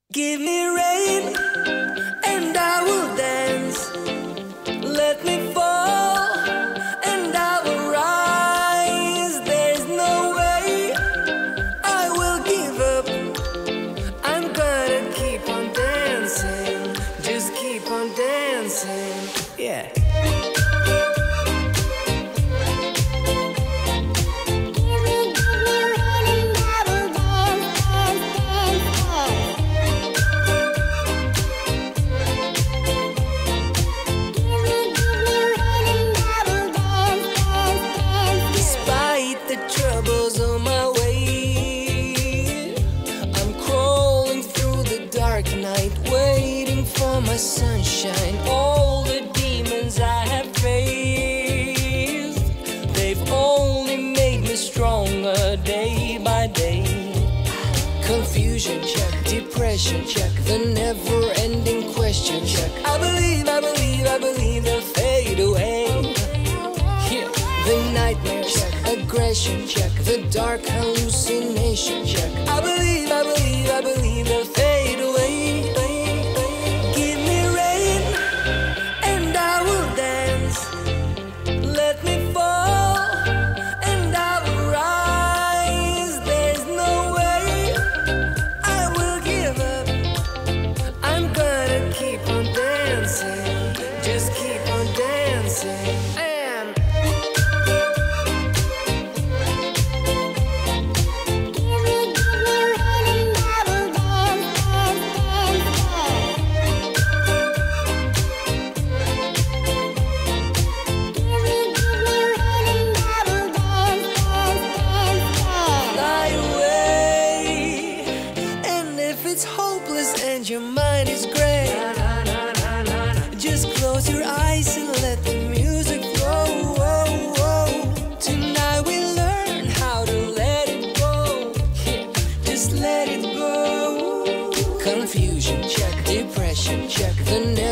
Give me rain and I will dance. Let me fall and I will rise. There's no way I will give up. I'm gonna keep on dancing. Just keep on dancing. Yeah. Troubles on my way, I'm crawling through the dark night, waiting for my sunshine. All the demons I have faced, they've only made me stronger day by day. Confusion check, depression check, the never-ending question check. I believe they'll fade away. Yeah. The nightmare check, aggression check, the dark hallucination check. I believe they'll fade away. Give me rain and I will dance. Let me fall and I will rise. There's no way I will give up. I'm gonna keep on dancing. Just keep on dancing. It's hopeless and your mind is gray. Just close your eyes and let the music flow. Tonight we learn how to let it go. Just let it go. Confusion check, depression check, the